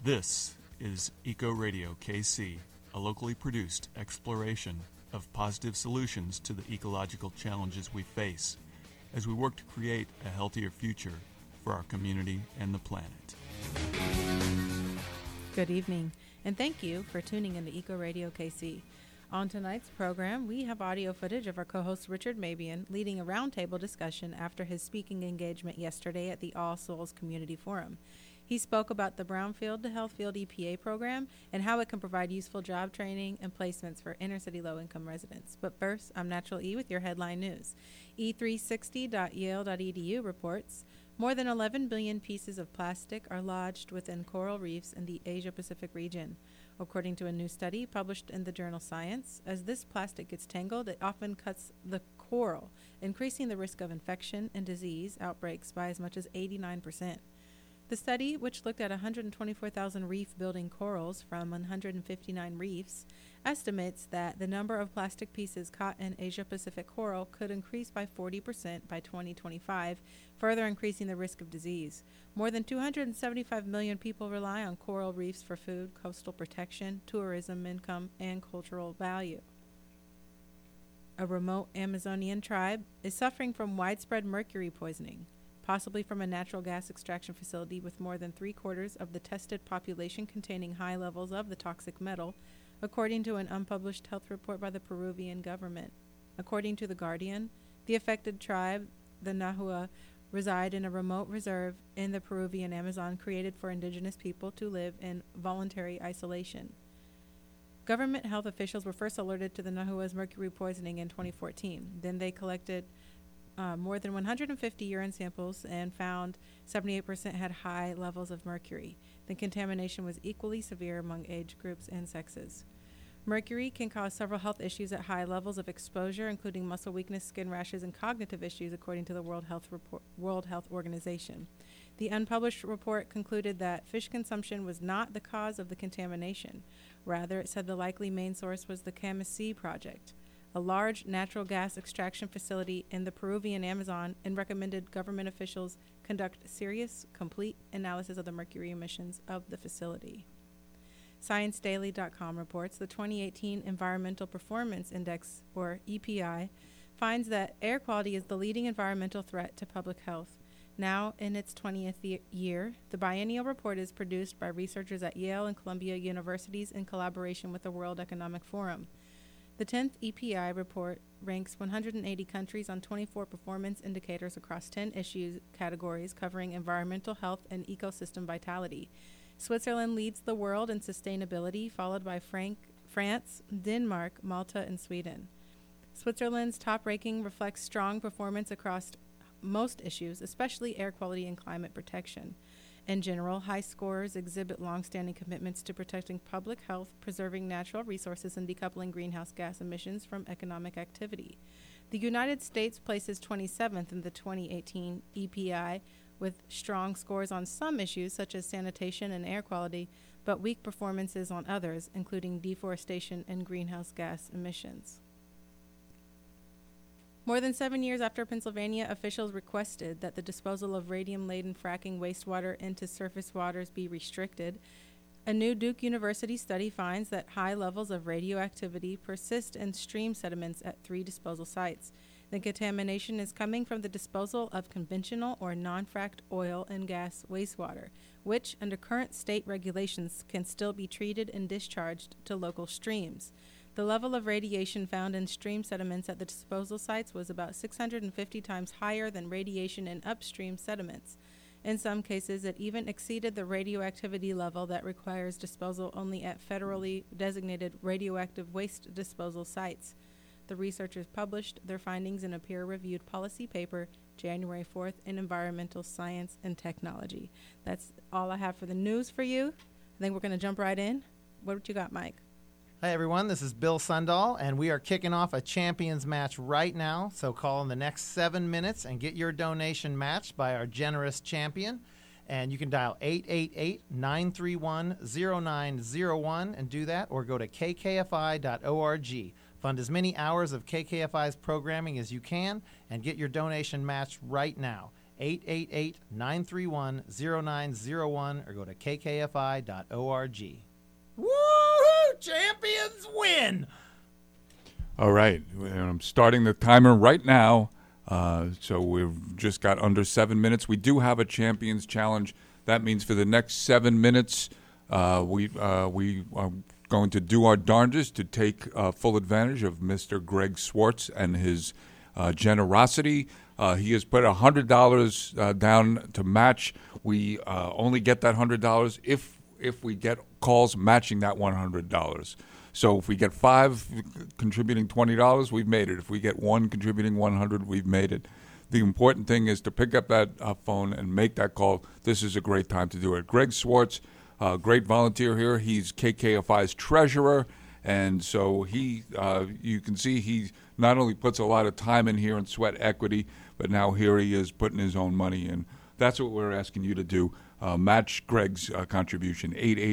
This is Eco Radio KC, a locally produced exploration of positive solutions to the ecological challenges we face as we work to create a healthier future for our community and the planet. Good evening, and thank you for tuning in to Eco Radio KC. On tonight's program, we have audio footage of our co-host Richard Mabian leading a roundtable discussion after his speaking engagement yesterday at the All Souls Community Forum. He spoke about the Brownfield to Healthfield EPA program and how it can provide useful job training and placements for inner-city low-income residents. But first, I'm Natural E with your headline news. E360.yale.edu reports more than 11 billion pieces of plastic are lodged within coral reefs in the Asia-Pacific region. According to a new study published in the journal Science, as this plastic gets tangled, it often cuts the coral, increasing the risk of infection and disease outbreaks by as much as 89%. The study, which looked at 124,000 reef-building corals from 159 reefs, estimates that the number of plastic pieces caught in Asia-Pacific coral could increase by 40% by 2025, further increasing the risk of disease. More than 275 million people rely on coral reefs for food, coastal protection, tourism income, and cultural value. A remote Amazonian tribe is suffering from widespread mercury poisoning, possibly from a natural gas extraction facility with more than 3/4 of the tested population containing high levels of the toxic metal, according to an unpublished health report by the Peruvian government. According to The Guardian, the affected tribe, the Nahua, reside in a remote reserve in the Peruvian Amazon created for indigenous people to live in voluntary isolation. Government health officials were first alerted to the Nahua's mercury poisoning in 2014. Then they collected more than 150 urine samples and found 78% had high levels of mercury. The contamination was equally severe among age groups and sexes. Mercury can cause several health issues at high levels of exposure, including muscle weakness, skin rashes, and cognitive issues, according to the World Health Organization. The unpublished report concluded that fish consumption was not the cause of the contamination. Rather, it said the likely main source was the Camas project, a large natural gas extraction facility in the Peruvian Amazon, and recommended government officials conduct serious, complete analysis of the mercury emissions of the facility. ScienceDaily.com reports the 2018 Environmental Performance Index, or EPI, finds that air quality is the leading environmental threat to public health. Now in its 20th year, the biennial report is produced by researchers at Yale and Columbia Universities in collaboration with the World Economic Forum. The 10th EPI report ranks 180 countries on 24 performance indicators across 10 issue categories covering environmental health and ecosystem vitality. Switzerland leads the world in sustainability, followed by France, Denmark, Malta, and Sweden. Switzerland's top ranking reflects strong performance across most issues, especially air quality and climate protection. In general, high scores exhibit long-standing commitments to protecting public health, preserving natural resources, and decoupling greenhouse gas emissions from economic activity. The United States places 27th in the 2018 EPI, with strong scores on some issues such as sanitation and air quality, but weak performances on others, including deforestation and greenhouse gas emissions. More than 7 years after Pennsylvania officials requested that the disposal of radium-laden fracking wastewater into surface waters be restricted, a new Duke University study finds that high levels of radioactivity persist in stream sediments at 3 disposal sites. The contamination is coming from the disposal of conventional or non-fracked oil and gas wastewater, which, under current state regulations, can still be treated and discharged to local streams. The level of radiation found in stream sediments at the disposal sites was about 650 times higher than radiation in upstream sediments. In some cases, it even exceeded the radioactivity level that requires disposal only at federally designated radioactive waste disposal sites. The researchers published their findings in a peer-reviewed policy paper January 4th in Environmental Science and Technology. That's all I have for the news for you. I think we're going to jump right in. What you got, Mike? Hi, everyone. This is Bill Sundahl, and we are kicking off a champions match right now. So call in the next 7 minutes and get your donation matched by our generous champion. And you can dial 888-931-0901 and do that, or go to kkfi.org. Fund as many hours of KKFI's programming as you can and get your donation matched right now. 888-931-0901 or go to kkfi.org. Woo-hoo! Champions win! All right. I'm starting the timer right now. So we've just got under 7 minutes. We do have a Champions Challenge. That means for the next 7 minutes, we are going to do our darndest to take full advantage of Mr. Greg Swartz and his generosity. He has put $100 down to match. We only get that $100 if we get calls matching that $100. So if we get 5 contributing $20, we've made it. If we get 1 contributing $100, we've made it. The important thing is to pick up that phone and make that call. This is a great time to do it. Greg Swartz, great volunteer here. He's KKFI's treasurer, and so he, you can see he not only puts a lot of time in here and sweat equity, but now here he is putting his own money in. That's what we're asking you to do. Match Greg's contribution,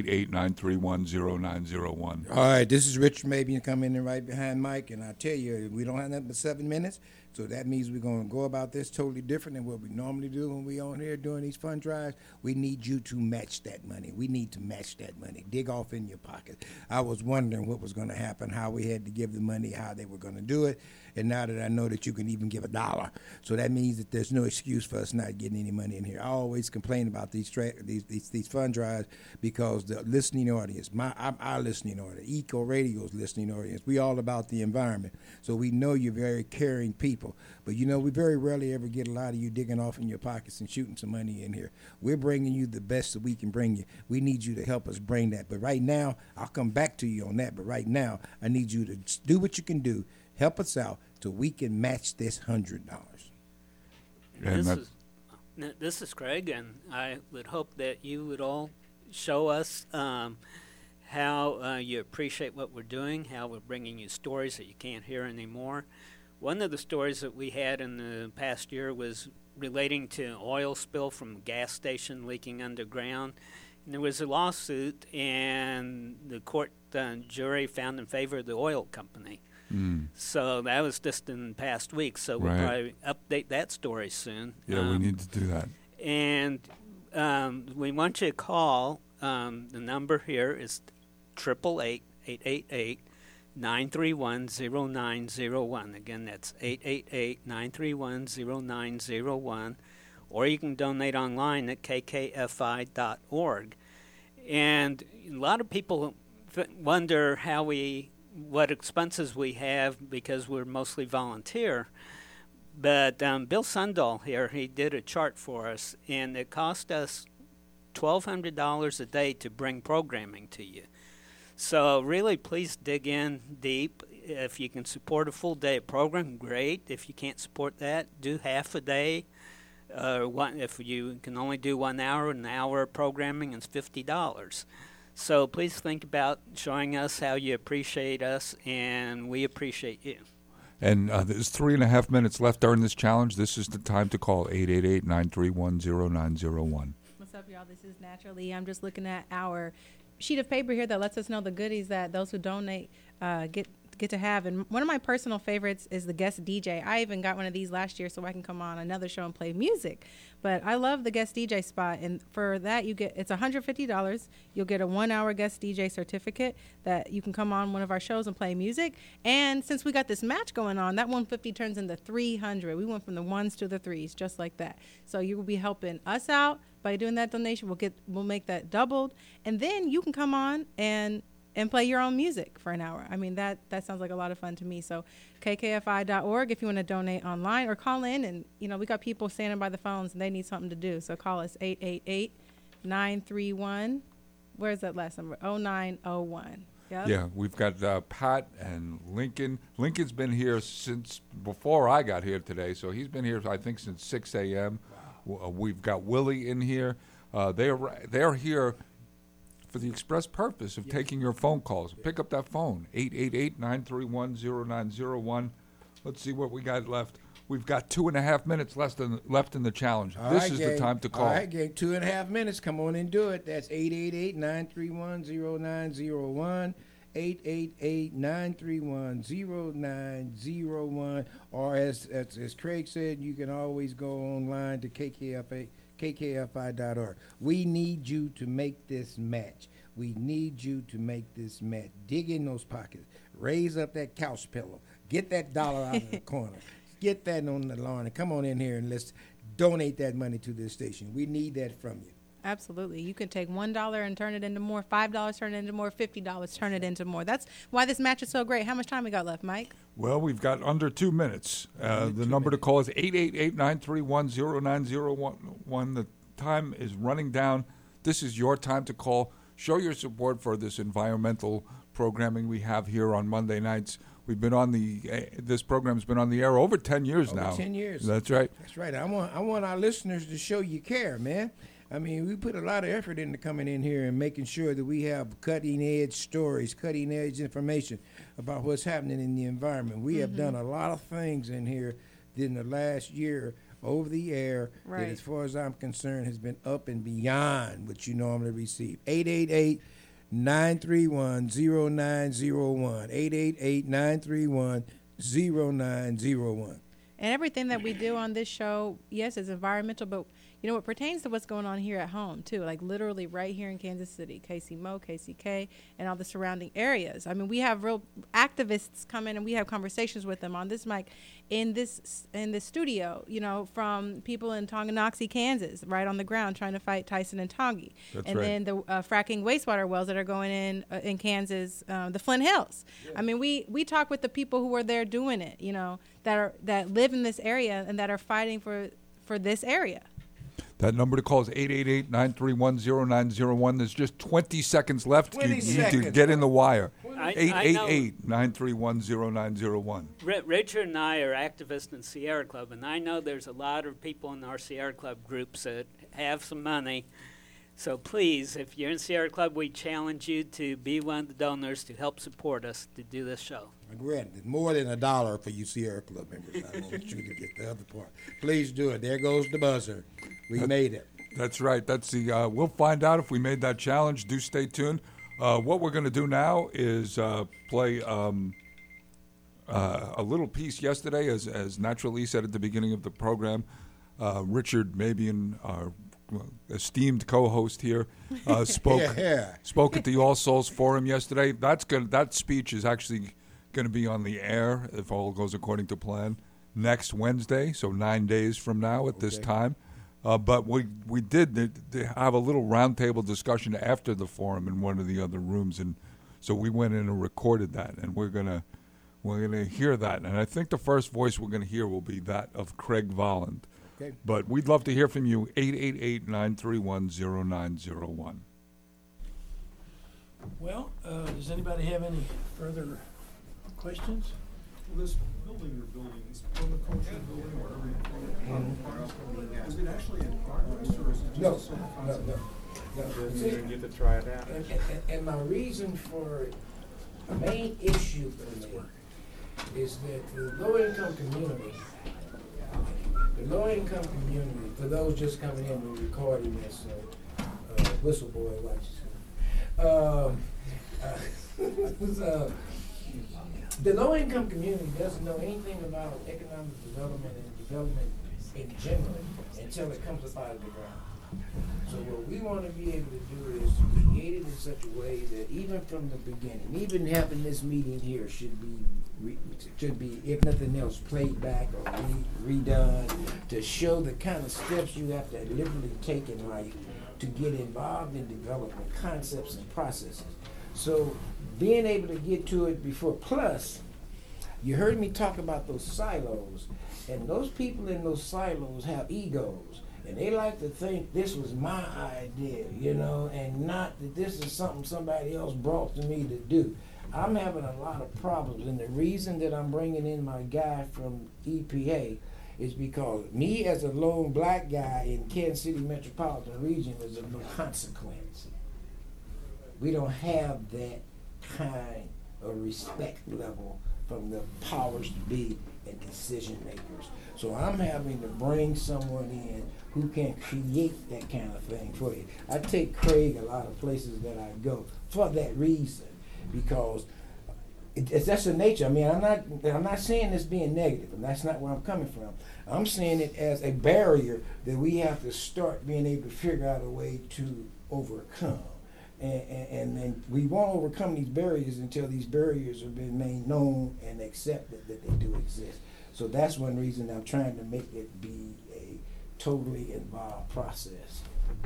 888-931-0901. All right, this is Richard Mabian coming in right behind Mike, and I tell you, we don't have nothing but 7 minutes, so that means we're going to go about this totally different than what we normally do when we on here doing these fund drives. We need you to match that money. We need to match that money. Dig off in your pocket. I was wondering what was going to happen, how we had to give the money, how they were going to do it, and now that I know that you can even give $1, so that means that there's no excuse for us not getting any money in here. I always complain about these fund drives because the listening audience, our listening audience, Eco Radio's listening audience, we all about the environment. So we know you're very caring people. But, you know, we very rarely ever get a lot of you digging off in your pockets and shooting some money in here. We're bringing you the best that we can bring you. We need you to help us bring that. But right now, I'll come back to you on that. But right now, I need you to do what you can do. Help us out so we can match this $100. And this is Craig, and I would hope that you would all show us how you appreciate what we're doing, how we're bringing you stories that you can't hear anymore. One of the stories that we had in the past year was relating to oil spill from a gas station leaking underground. And there was a lawsuit, and the court jury found in favor of the oil company. So that was just in the past week, so we'll probably update that story soon. Yeah, we need to do that. And we want you to call. The number here is 888-888-931-0901. Again, that's 888-931-0901. Or you can donate online at kkfi.org. And a lot of people wonder what expenses we have because we're mostly volunteer. But Bill Sundahl here, he did a chart for us, and it cost us $1,200 a day to bring programming to you. So really, please dig in deep. If you can support a full day of program, great. If you can't support that, do half a day. If you can only do 1 hour, an hour of programming is $50. So please think about showing us how you appreciate us, and we appreciate you. And there's 3.5 minutes left during this challenge. This is the time to call 888-931-0901. What's up, y'all? This is Naturally. I'm just looking at our sheet of paper here that lets us know the goodies that those who donate get to have. And one of my personal favorites is the guest DJ. I even got one of these last year so I can come on another show and play music. But I love the guest DJ spot, and for that it's $150. You'll get a 1-hour guest DJ certificate that you can come on one of our shows and play music. And since we got this match going on, that $150 turns into $300. We went from the 1s to the 3s, just like that. So you will be helping us out by doing that donation. We'll make that doubled, and then you can come on and play your own music for an hour. I mean, that sounds like a lot of fun to me. So kkfi.org if you want to donate online, or call in. And, you know, we got people standing by the phones and they need something to do. So call us 888-931. Where's that last number? 0901. Yep. Yeah, we've got Pat and Lincoln. Lincoln's been here since before I got here today. So he's been here, I think, since 6 a.m. Wow. We've got Willie in here. They're here for the express purpose of taking your phone calls. Pick up that phone, 888-931-0901. Let's see what we got left. We've got 2.5 minutes left in the challenge. This is the time to call. All right, gang, 2.5 minutes. Come on and do it. That's 888-931-0901. 888-931-0901. Or as Craig said, you can always go online to kkfi.org. We need you to make this match. We need you to make this match. Dig in those pockets. Raise up that couch pillow. Get that dollar out of the corner. Get that on the lawn and come on in here and let's donate that money to this station. We need that from you. Absolutely. You can take $1 and turn it into more, $5 turn it into more, $50 turn it into more. That's why this match is so great. How much time we got left, Mike? Well, we've got under 2 minutes. The number to call is 888-931-0901. The time is running down. This is your time to call. Show your support for this environmental programming we have here on Monday nights. We've been on this program's been on the air over 10 years now. 10 years. That's right. That's right. I want our listeners to show you care, man. I mean, we put a lot of effort into coming in here and making sure that we have cutting-edge stories, cutting-edge information about what's happening in the environment. We have done a lot of things in here in the last year over the air that, as far as I'm concerned, has been up and beyond what you normally receive. 888-931-0901. 888-931-0901. And everything that we do on this show, yes, is environmental, but you know, it pertains to what's going on here at home, too, like literally right here in Kansas City, KCMO, KCK, and all the surrounding areas. I mean, we have real activists come in and we have conversations with them on this mic in this studio, you know, from people in Tonganoxie, Kansas, right on the ground trying to fight Tyson and Tongi. That's and right. then the fracking wastewater wells that are going in Kansas, the Flint Hills. Yeah. I mean, we talk with the people who are there doing it, you know, that live in this area and that are fighting for this area. That number to call is 888-931-0901. There's just 20 seconds left. 20 you seconds. need to get in the wire. I 888-931-0901. Richard and I are activists in Sierra Club, and I know there's a lot of people in our Sierra Club groups that have some money. So please, if you're in Sierra Club, we challenge you to be one of the donors to help support us to do this show. Granted, more than $1 for you Sierra Club members. I want you to get the other part. Please do it. There goes the buzzer. We made it. That's right. That's the. We'll find out if we made that challenge. Do stay tuned. What we're going to do now is play a little piece yesterday, as Naturally said at the beginning of the program. Richard Mabian, our esteemed co-host here, spoke at the All Souls Forum yesterday. That's good. That speech is actually going to be on the air, if all goes according to plan, next Wednesday, so 9 days from now at this time. But we did have a little roundtable discussion after the forum in one of the other rooms, and so we went in and recorded that, and we're gonna hear that. And I think the first voice we're gonna hear will be that of Craig Volland. Okay. But we'd love to hear from you. 888-931-0901. Well, does anybody have any further questions? Well, this building you're building, this permaculture building, whatever you call it, is it actually in progress or is it just No. You didn't get to try it out. And my reason for the main issue for me is that the low-income community, for those just coming in and recording this, whistleblower watches. The low-income community doesn't know anything about economic development and development in general until it comes up out of the ground. So what we want to be able to do is create it in such a way that even from the beginning, even having this meeting here should be, if nothing else, played back or redone to show the kind of steps you have to literally take in life to get involved in developing concepts and processes. So being able to get to it before, plus, you heard me talk about those silos, and those people in those silos have egos, and they like to think this was my idea, you know, and not that this is something somebody else brought to me to do. I'm having a lot of problems, and the reason that I'm bringing in my guy from EPA is because me as a lone black guy in Kansas City metropolitan region is of no consequence. We don't have that kind of respect level from the powers to be and decision makers. So I'm having to bring someone in who can create that kind of thing for you. I take Craig a lot of places that I go for that reason. because it's that's the nature. I mean, I'm not saying this being negative, and that's not where I'm coming from. I'm saying it as a barrier that we have to start being able to figure out a way to overcome. And we won't overcome these barriers until these barriers have been made known and accepted that they do exist. So that's one reason I'm trying to make it be a totally involved process.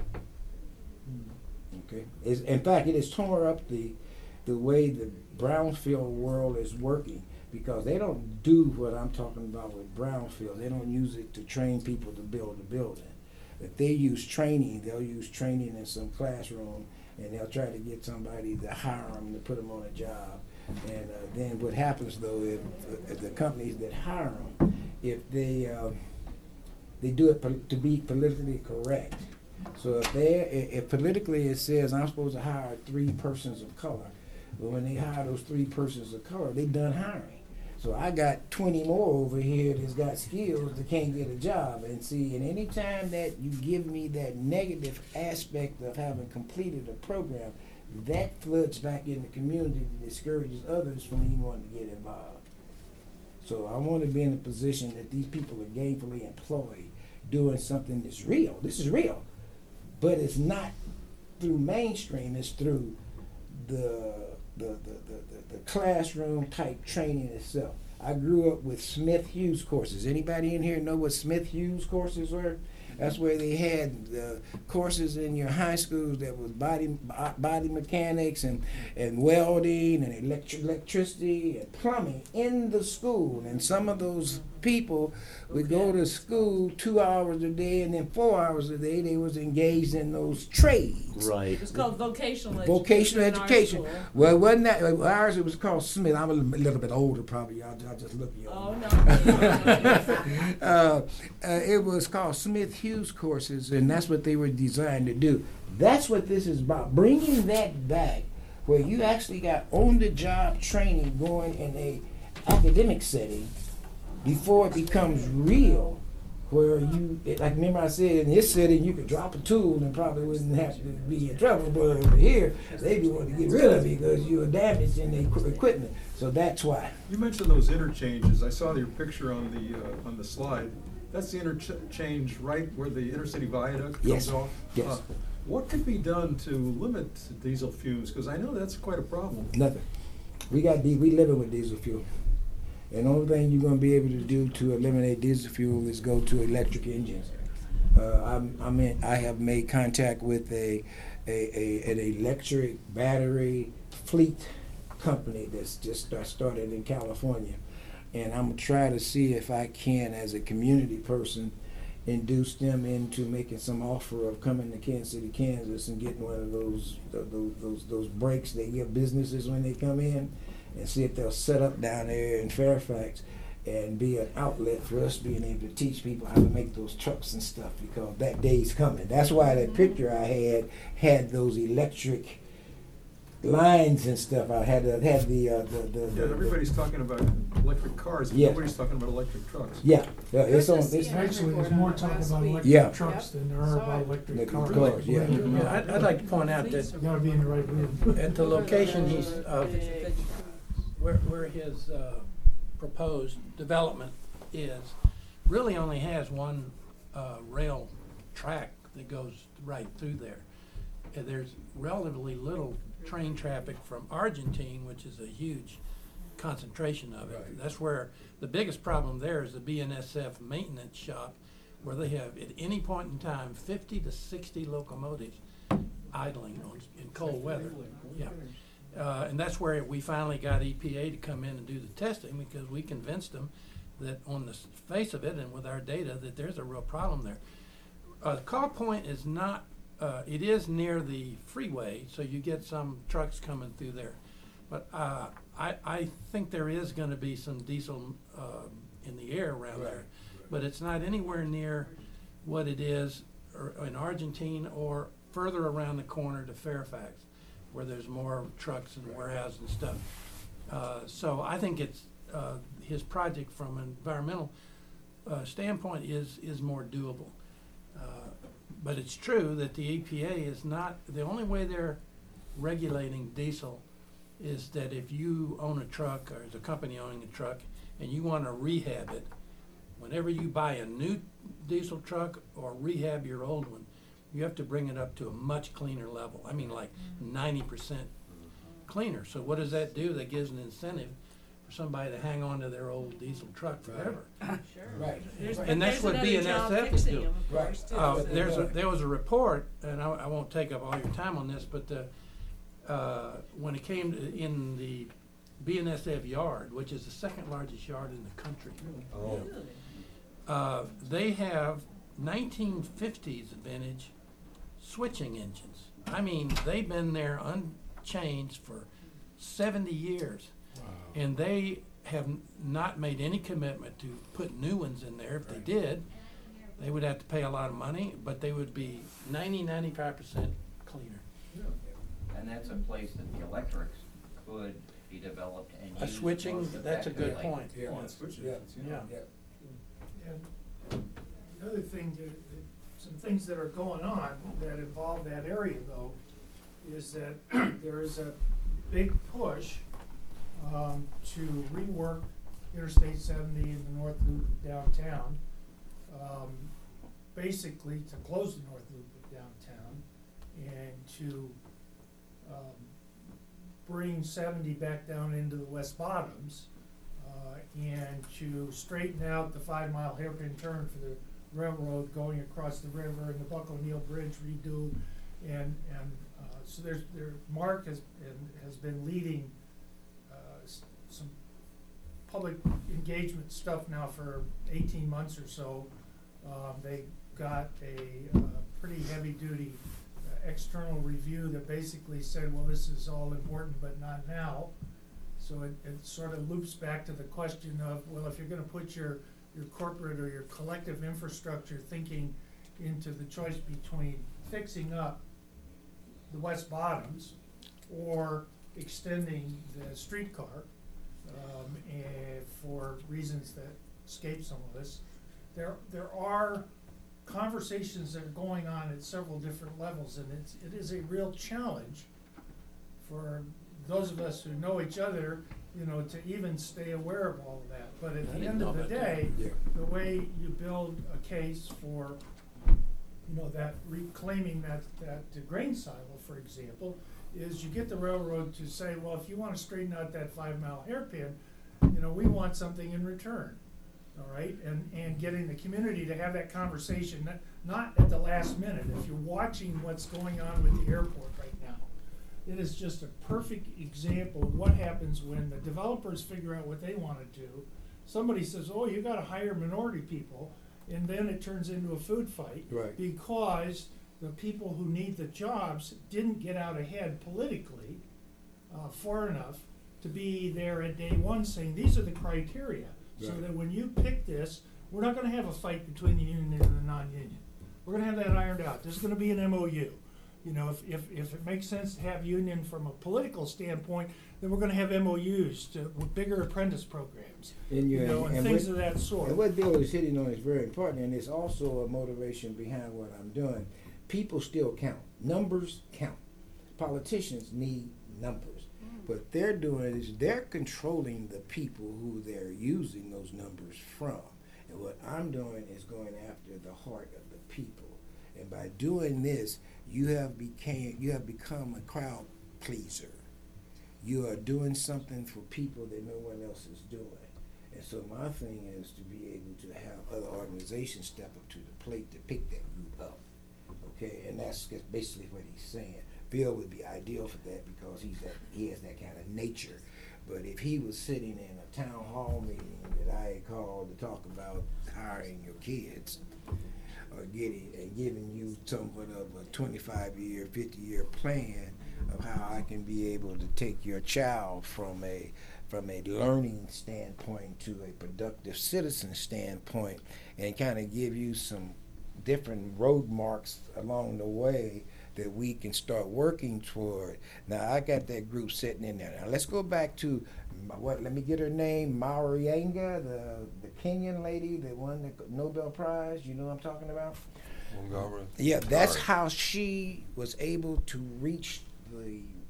Okay. In fact, it has torn up the way the brownfield world is working, because they don't do what I'm talking about with brownfield. They don't use it to train people to build a building. If they use training, they'll use training in some classroom, and they'll try to get somebody to hire them to put them on a job. And then what happens though, if the companies that hire them, if they do it to be politically correct. So if politically it says I'm supposed to hire 3 persons of color, but when they hire those 3 persons of color, they done hiring. So I got 20 more over here that's got skills that can't get a job. And see, and any time that you give me that negative aspect of having completed a program, that floods back in the community and discourages others from even wanting to get involved. So I want to be in a position that these people are gainfully employed doing something that's real. This is real. But it's not through mainstream, it's through the classroom type training itself. I grew up with Smith Hughes courses. Anybody in here know what Smith Hughes courses were? That's where they had the courses in your high schools that was body mechanics and welding and electricity and plumbing in the school. And some of those people would go to school 2 hours a day, and then 4 hours a day they was engaged in those trades. Right. It's called vocational education. Vocational in our education. school. Well, it wasn't that. Ours, it was called Smith. I'm a little bit older, probably. I'll just look you Oh, up. It was called Smith Hughes courses, and that's what they were designed to do. That's what this is about. Bringing that back, where you actually got on-the-job training going in a academic setting before it becomes real, where like remember I said, in this setting you could drop a tool and probably wouldn't have to be in trouble, but over here they be wanting to get rid of it because you were damaged in the equipment. So that's why. You mentioned those interchanges. I saw your picture on the slide. That's the interchange right where the intercity viaduct comes off? Yes. What could be done to limit diesel fumes? Because I know that's quite a problem. Nothing. We living with diesel fuel. And the only thing you're going to be able to do to eliminate diesel fuel is go to electric engines. I have made contact with an electric battery fleet company that's just started in California. And I'm going to try to see if I can, as a community person, induce them into making some offer of coming to Kansas City, Kansas, and getting one of those breaks they give businesses when they come in, and see if they'll set up down there in Fairfax and be an outlet for us being able to teach people how to make those trucks and stuff, because that day's coming. That's why that picture I had those electric lines and stuff. I had the everybody's talking about electric cars, but nobody's talking about electric trucks. Yeah, it's on. Actually, there's more talk about electric trucks than there are about electric cars. I'd like to point out that You gotta be in the right room. at the location where his proposed development is, really only has one rail track that goes right through there. And there's relatively little train traffic from Argentine, which is a huge concentration of it. Right. That's where the biggest problem there is the BNSF maintenance shop, where they have at any point in time 50 to 60 locomotives idling in cold weather. Yeah. And that's where we finally got EPA to come in and do the testing, because we convinced them that on the face of it and with our data that there's a real problem there. Call Point is not, it is near the freeway, so you get some trucks coming through there. But I think there is going to be some diesel in the air around there, but it's not anywhere near what it is in Argentine or further around the corner to Fairfax, where there's more trucks and warehouses and stuff. So I think it's his project from an environmental standpoint is more doable. But it's true that the EPA is not, the only way they're regulating diesel is that if you own a truck or is a company owning a truck and you want to rehab it, whenever you buy a new diesel truck or rehab your old one, you have to bring it up to a much cleaner level. I mean, like 90% cleaner. So what does that do? That gives an incentive for somebody to hang on to their old diesel truck forever. Sure. Right. And that's what BNSF is doing. Right. There was a report, and I won't take up all your time on this, but when it came to, in the BNSF yard, which is the second largest yard in the country, they have 1950s vintage switching engines. I mean, they've been there unchanged for 70 years. And they have not made any commitment to put new ones in there. If they did, they would have to pay a lot of money, but they would be 95% cleaner. And that's a place that the electrics could be developed and used switching, most that's a good effectively. point. Yeah, switch it. Yeah. And the other thing, some things that are going on that involve that area though, is that there is a big push to rework Interstate 70 in the North Loop downtown, basically to close the North Loop of downtown and to bring 70 back down into the West Bottoms and to straighten out the 5-mile hairpin turn for the railroad going across the river and the Buck O'Neill Bridge redo, and so Mark has been leading some public engagement stuff now for 18 months or so. They got a pretty heavy-duty external review that basically said, well, this is all important, but not now. So it sort of loops back to the question of, well, if you're going to put your corporate or your collective infrastructure thinking into the choice between fixing up the West Bottoms or extending the streetcar, and for reasons that escape some of us, there are conversations that are going on at several different levels, and it is a real challenge for those of us who know each other, to even stay aware of all of that. But at the end of the day, the way you build a case for, that reclaiming that grain silo, for example, is you get the railroad to say, well, if you want to straighten out that 5-mile hairpin, we want something in return. All right, and getting the community to have that conversation, not at the last minute. If you're watching what's going on with the airport right now, it is just a perfect example of what happens when the developers figure out what they want to do. Somebody says, oh, you got to hire minority people, and then it turns into a food fight, right, because the people who need the jobs didn't get out ahead politically far enough to be there at day one saying, these are the criteria. So that when you pick this, we're not going to have a fight between the union and the non-union. We're going to have that ironed out. There's going to be an MOU. If it makes sense to have union from a political standpoint, then we're going to have MOUs with bigger apprentice programs, and things of that sort. And what Bill is hitting on is very important, and it's also a motivation behind what I'm doing. People still count. Numbers count. Politicians need numbers. What they're doing is they're controlling the people who they're using those numbers from. And what I'm doing is going after the heart of the people. And by doing this, you have become a crowd pleaser. You are doing something for people that no one else is doing. And so my thing is to be able to have other organizations step up to the plate to pick that group up. Okay, and that's basically what he's saying. Bill would be ideal for that because he has that kind of nature. But if he was sitting in a town hall meeting that I had called to talk about hiring your kids, or giving you somewhat of a 25-year, 50-year plan of how I can be able to take your child from a learning standpoint to a productive citizen standpoint, and kind of give you some different road marks along the way that we can start working toward. Now, I got that group sitting in there. Now, let's go back to, let me get her name, Marianga, the Kenyan lady that won the Nobel Prize. You know what I'm talking about? Yeah, that's how she was able to reach the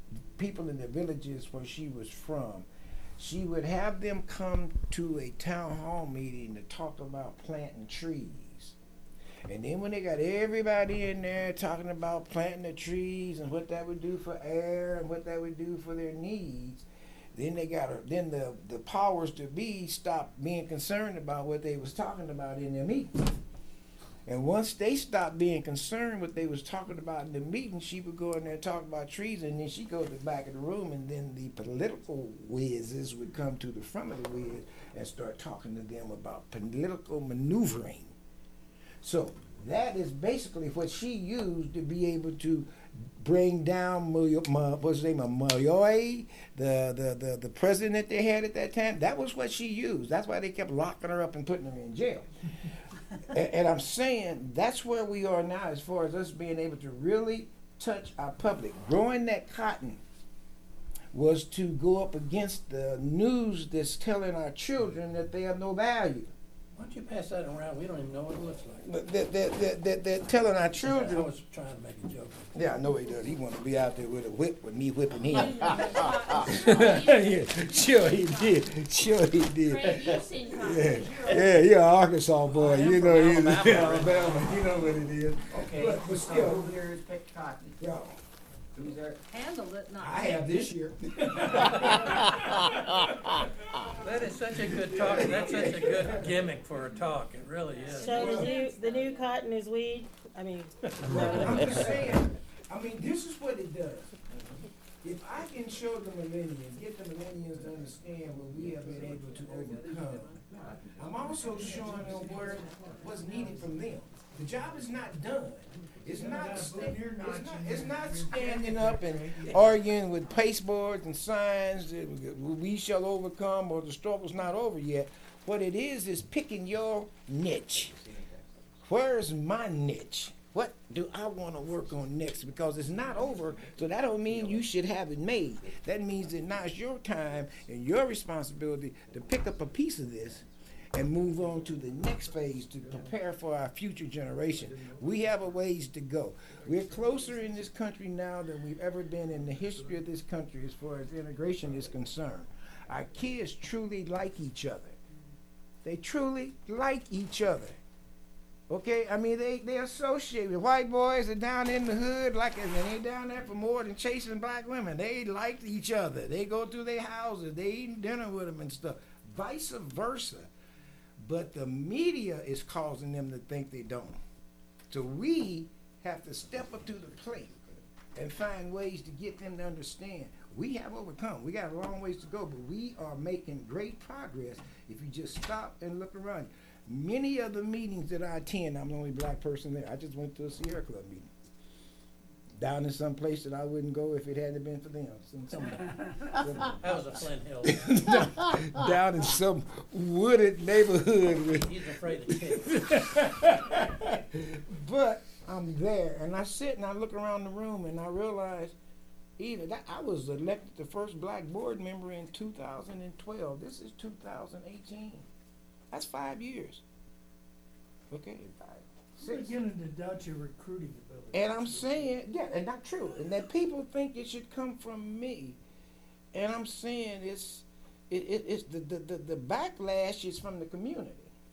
people in the villages where she was from. She would have them come to a town hall meeting to talk about planting trees. And then when they got everybody in there talking about planting the trees and what that would do for air and what that would do for their needs, then the powers to be stopped being concerned about what they was talking about in their meetings. And once they stopped being concerned what they was talking about in the meeting, she would go in there and talk about trees, and then she'd go to the back of the room, and then the political whizzes would come to the front of the whiz and start talking to them about political maneuvering. So that is basically what she used to be able to bring down what's his name, Moyoy, the president they had at that time. That was what she used. That's why they kept locking her up and putting her in jail. And I'm saying that's where we are now as far as us being able to really touch our public. Growing that cotton was to go up against the news that's telling our children that they have no value. Why don't you pass that around? We don't even know what it looks like. They're telling our children. I was trying to make a joke. Yeah, I know he does. He want to be out there with a whip, with me whipping him. Yeah, sure he did. Sure he did. Yeah, you're an Arkansas boy. You know, he's Alabama. You know what it is. Okay, But still. who here has picked cotton? Yeah. Who's there? Handle it, not. I have this year. That is such a good talk. That's such a good gimmick for a talk. It really is. So the new cotton is weed? I mean, I'm just saying, I mean, this is what it does. If I can show the millennials, get the millennials to understand what we have been able to overcome, I'm also showing them what's needed from them. The job is not done. It's not standing up and arguing with pasteboards and signs that we shall overcome or the struggle's not over yet. What it is picking your niche. Where's my niche? What do I want to work on next? Because it's not over, so that don't mean you should have it made. That means that now it's your time and your responsibility to pick up a piece of this and move on to the next phase to prepare for our future generation. We have a ways to go. We're closer in this country now than we've ever been in the history of this country as far as integration is concerned. Our kids truly like each other. They truly like each other. Okay, I mean, they associate with white boys are down in the hood, like, and they down there for more than chasing black women. They like each other. They go to their houses. They eat dinner with them and stuff. Vice versa. But the media is causing them to think they don't. So we have to step up to the plate and find ways to get them to understand. We have overcome. We got a long ways to go, but we are making great progress if you just stop and look around. Many of the meetings that I attend, I'm the only black person there. I just went to a Sierra Club meeting. Down in some place that I wouldn't go if it hadn't been for them. That was a Flint Hill. Down in some wooded neighborhood. He's afraid of kids. But I'm there, and I sit and I look around the room, and I realize even that I was elected the first black board member in 2012. This is 2018. That's 5 years. Okay, 5, 6. I'm beginning to doubt your recruiting ability. And I'm saying, yeah, and not true. And that people think it should come from me. And I'm saying it's the backlash is from the community.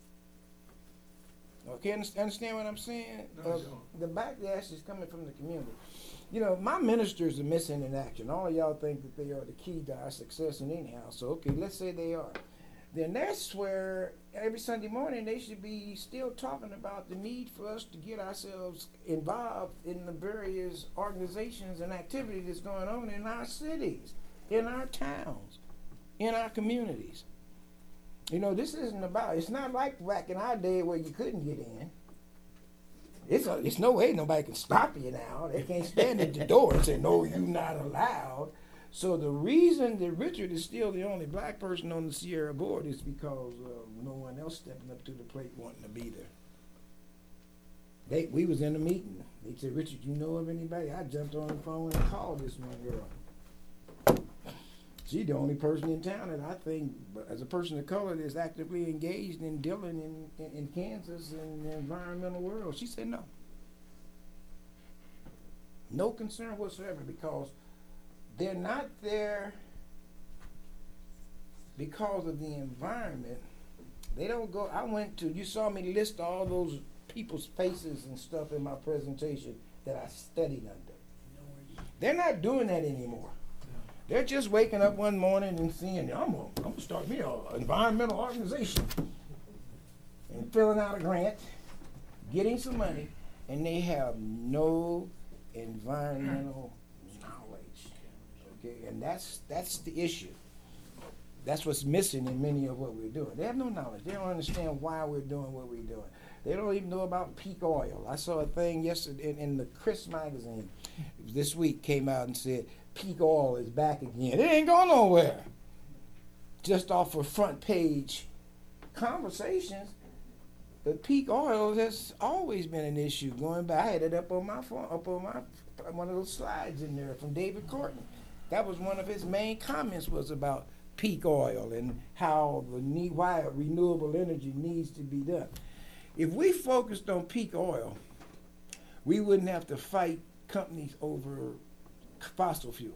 Okay, understand what I'm saying? The backlash is coming from the community. You know, my ministers are missing in action. All of y'all think that they are the key to our success in any house. So, okay, let's say they are. Then that's where every Sunday morning they should be still talking about the need for us to get ourselves involved in the various organizations and activities that's going on in our cities, in our towns, in our communities. You know, this isn't about, it's not like back in our day where you couldn't get in. It's no way nobody can stop you now. They can't stand at the door and say, no, you're not allowed. So the reason that Richard is still the only black person on the Sierra board is because no one else stepping up to the plate wanting to be there. We was in a meeting. They said, Richard, you know of anybody? I jumped on the phone and called this one girl. She's the only person in town that I think, as a person of color, that's actively engaged in dealing in Kansas and the environmental world. She said no. No concern whatsoever, because they're not there because of the environment. They don't go. I went to. You saw me list all those people's faces and stuff in my presentation that I studied under. They're not doing that anymore. They're just waking up one morning and saying, I'm gonna start me an environmental organization. And filling out a grant, getting some money, and they have no environmental knowledge. Okay, and that's the issue. That's what's missing in many of what we're doing. They have no knowledge. They don't understand why we're doing what we're doing. They don't even know about peak oil. I saw a thing yesterday in the Chris magazine this week, came out and said peak oil is back again. It ain't going nowhere. Just off of front page conversations, but peak oil has always been an issue. Going back, I had it up on my phone, up on my one of those slides in there from David Courtney. That was one of his main comments, was about peak oil and how why renewable energy needs to be done. If we focused on peak oil, we wouldn't have to fight companies over fossil fuel.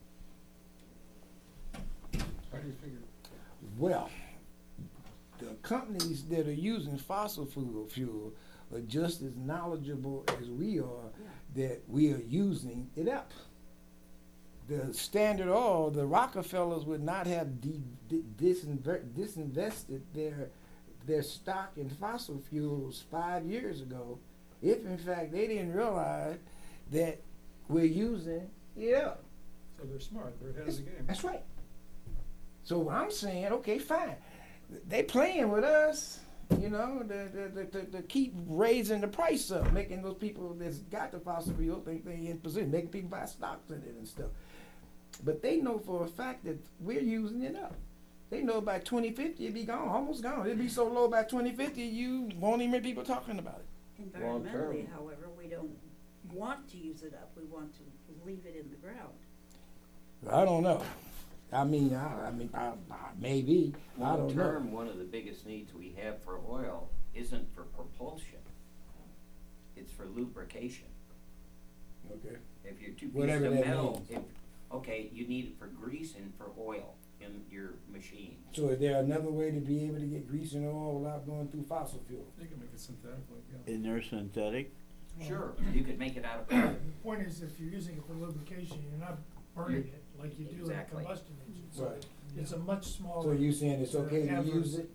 How do you figure? Well, the companies that are using fossil fuel are just as knowledgeable as we are that we are using it up. The Standard Oil, the Rockefellers would not have disinvested their stock in fossil fuels 5 years ago if, in fact, they didn't realize that we're using it up. So they're smart. They're ahead of the game. That's right. So I'm saying, okay, fine. They playing with us, you know, to keep raising the price up, making those people that's got the fossil fuel think they in position, making people buy stocks in it and stuff. But they know for a fact that we're using it up. They know by 2050 it'll be gone, almost gone. It'll be so low by 2050 you won't even hear people talking about it. Environmentally, however, we don't want to use it up. We want to leave it in the ground. I don't know. I mean, maybe. I don't know. Long term, one of the biggest needs we have for oil isn't for propulsion. It's for lubrication. Okay. If you're two pieces Whatever of that metal, means. okay, you need it for grease and for oil in your machine. So is there another way to be able to get grease and oil without going through fossil fuel? You can make it synthetically. Yeah. Isn't there synthetic? Sure, you could make it out of oil. The point is, if you're using it for lubrication, you're not burning it like you do Exactly. in a combustion engine. So Right. it's a much smaller. So you saying it's okay to adverse- use it?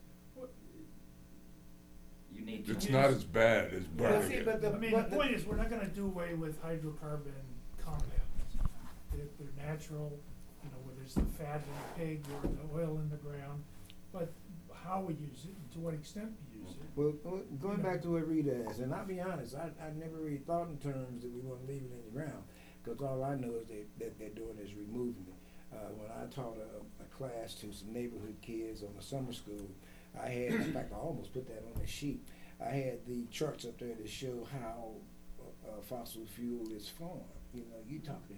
You need It's to not as bad as Well, burning see, it. but the point is, we're not gonna do away with hydrocarbon compounds. They're natural, you know, whether it's the fat in the pig or the oil in the ground, but how we use it and to what extent we use it. Well, going back to what Rita asked, and I'll be honest, I never really thought in terms that we want to leave it in the ground, because all I know is that they're doing is removing it. When I taught a class to some neighborhood kids on a summer school, I had, in fact, I almost put that on the sheet. I had the charts up there to show how fossil fuel is formed. You know, you're talking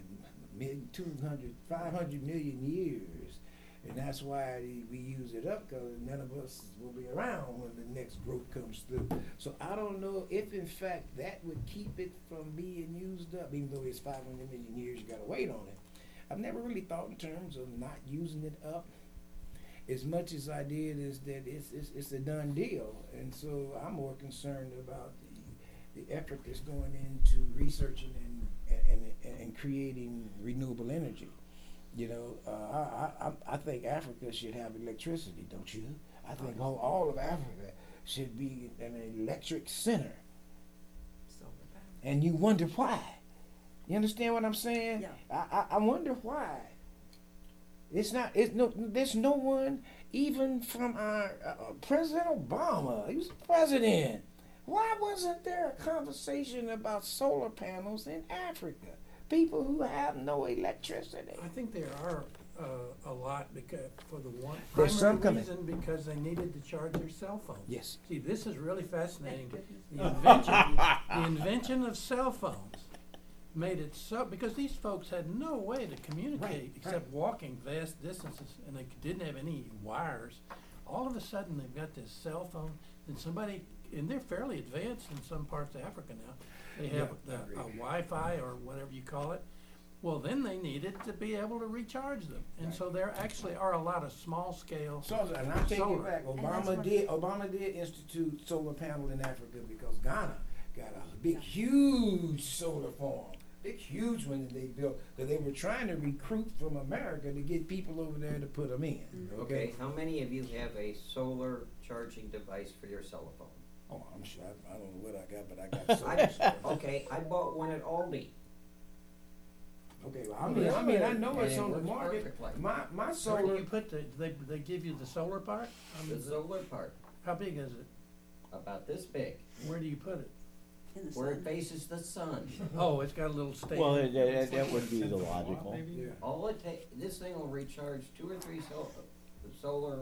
500 million years. And that's why we use it up, because none of us will be around when the next growth comes through. So I don't know if, in fact, that would keep it from being used up, even though it's 500 million years, you got to wait on it. I've never really thought in terms of not using it up. As much as I did is that it's a done deal. And so I'm more concerned about the effort that's going into researching and creating renewable energy. You know, I think Africa should have electricity, don't you? I think all of Africa should be an electric center. And you wonder why. You understand what I'm saying? Yeah. I wonder why. There's no one, even from our President Obama. He was president. Why wasn't there a conversation about solar panels in Africa? People who have no electricity. I think there are a lot because for the one There's some primary coming. reason because they needed to charge their cell phones. Yes. See, this is really fascinating. Thank The invention of cell phones made it so because these folks had no way to communicate Right, except walking vast distances, and they didn't have any wires. All of a sudden, they've got this cell phone, and somebody, and they're fairly advanced in some parts of Africa now. They have Yeah, a Wi-Fi or whatever you call it, Well, then they needed to be able to recharge them. And so there actually are a lot of small-scale So, and I take solar. it back. Obama did institute solar panel in Africa because Ghana got a big, huge solar farm. Big, huge one that they built. Because they were trying to recruit from America to get people over there to put them in. Okay, how many of you have a solar charging device for your cell phone? Oh, I'm sure. I don't know what I got, but I got solar. Okay, I bought one at Aldi. Okay, well, I know it's on the market. Perfectly. My Where do solar. you put they give you the solar part? The solar part, How big is it? about this big, Where do you put it? In the where it sun. faces the sun. Oh, it's got a little stand. Well, that would be the logical. Yeah. All it takes, this thing will recharge 2 or 3 solar,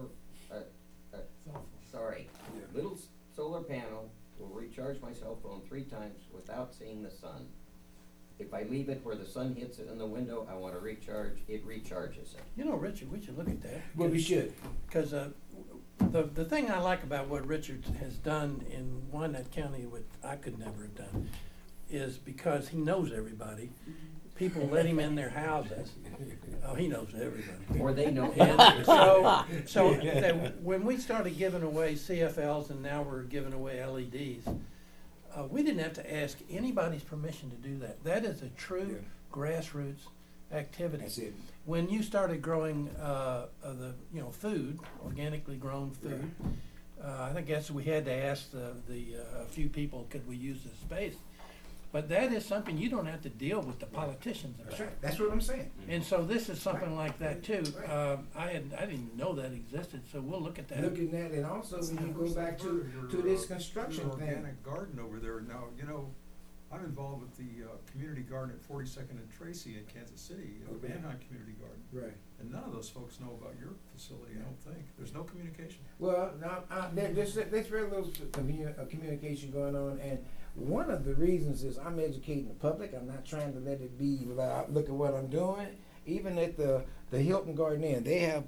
sorry, Yeah. little solar panel will recharge my cell phone 3 times without seeing the sun. If I leave it where the sun hits it in the window, I want to recharge, it recharges it. You know, Richard, we should look at that. Well, we should. Because the thing I like about what Richard has done in Wyandotte County, which I could never have done, is because he knows everybody. People let him in their houses. Oh, he knows everybody. Or they know. And so when we started giving away CFLs and now we're giving away LEDs, we didn't have to ask anybody's permission to do that. That is a true grassroots activity. That's it. When you started growing food, organically grown food, I guess we had to ask a few people, could we use this space? But that is something you don't have to deal with the politicians about. That's right. That's what I'm saying. And so this is something like that too. I didn't even know that existed, so we'll look at that. Looking at it, also when you go back to this construction your thing. organic garden over there. Now, I'm involved with the community garden at 42nd and Tracy in Kansas City, the Manheim Community Garden. Right. And none of those folks know about your facility, I don't think. There's no communication. Well, now, there's very little communication going on, and one of the reasons is I'm educating the public. I'm not trying to let it be, look at what I'm doing. Even at the Hilton Garden Inn,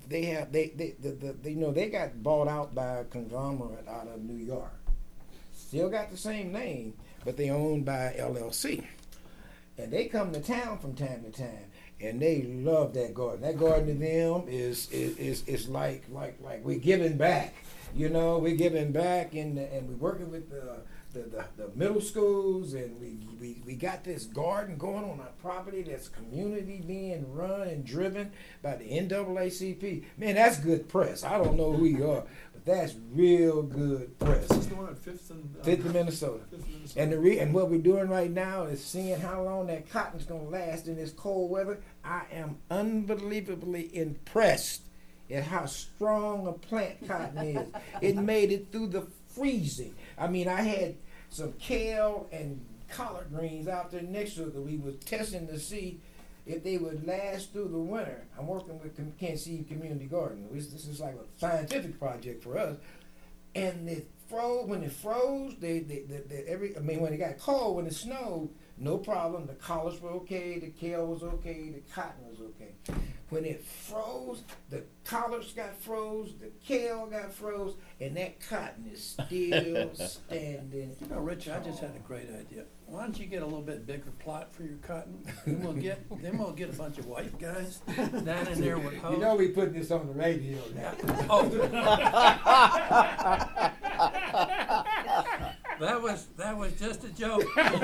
they got bought out by a conglomerate out of New York. Still got the same name, but they owned by LLC. And they come to town from time to time, and they love that garden. That garden to them is like we're giving back. We're giving back, and we're working with the middle schools, and we got this garden going on our property that's community being run and driven by the NAACP. Man, that's good press. I don't know who you are, but that's real good press. This is the one at 5th and Minnesota. And what we're doing right now is seeing how long that cotton's gonna last in this cold weather. I am unbelievably impressed at how strong a plant cotton is. It made it through the freezing. I mean, I had some kale and collard greens out there next to it that we were testing to see if they would last through the winter. I'm working with Kansas City Community Garden. This is like a scientific project for us. And it froze. When it froze, when it got cold, when it snowed, no problem. The collards were okay, the kale was okay, the cotton was okay. When it froze, the collards got froze, the kale got froze, and that cotton is still standing. Rich, I just had a great idea. Why don't you get a little bit bigger plot for your cotton? Then we'll get a bunch of white guys down in there with hose. We putting this on the radio now. Oh. That was just a joke.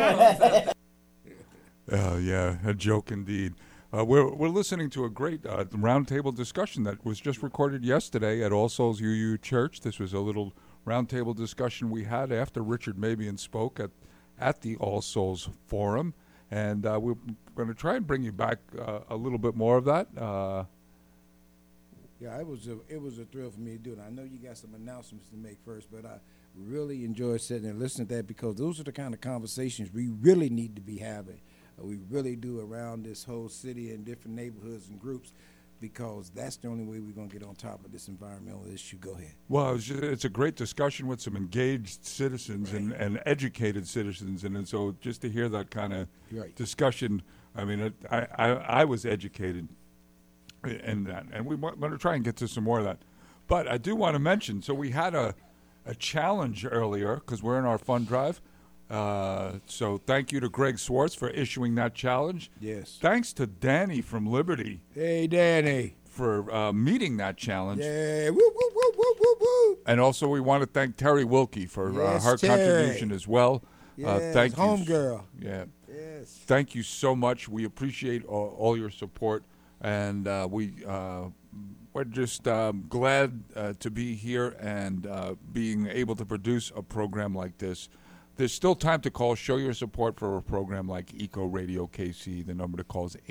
Yeah, a joke indeed. We're listening to a great roundtable discussion that was just recorded yesterday at All Souls UU Church. This was a little roundtable discussion we had after Richard Mabian spoke at the All Souls Forum, and we're going to try and bring you back a little bit more of that. Yeah, it was a thrill for me to do it. I know you got some announcements to make first, but I really enjoyed sitting and listening to that because those are the kind of conversations we really need to be having. We really do around this whole city and different neighborhoods and groups, because that's the only way we're going to get on top of this environmental issue. Go ahead. Well, it's a great discussion with some engaged citizens and educated citizens, and so just to hear that kind of discussion, I mean, I was educated in that, and we want to try and get to some more of that. But I do want to mention, so we had a challenge earlier, because we're in our fund drive, So thank you to Greg Swartz for issuing that challenge. Yes. Thanks to Danny from Liberty. Hey, Danny. For meeting that challenge. Yeah, woo, woo, woo, woo, woo, woo. And also we want to thank Terry Wilkie for Yes, her Terry. contribution as well. Yes, thank you. homegirl. Yeah. Yes. Thank you so much. We appreciate all your support, and we're just glad to be here and being able to produce a program like this. There's still time to call. Show your support for a program like Eco Radio KC. The number to call is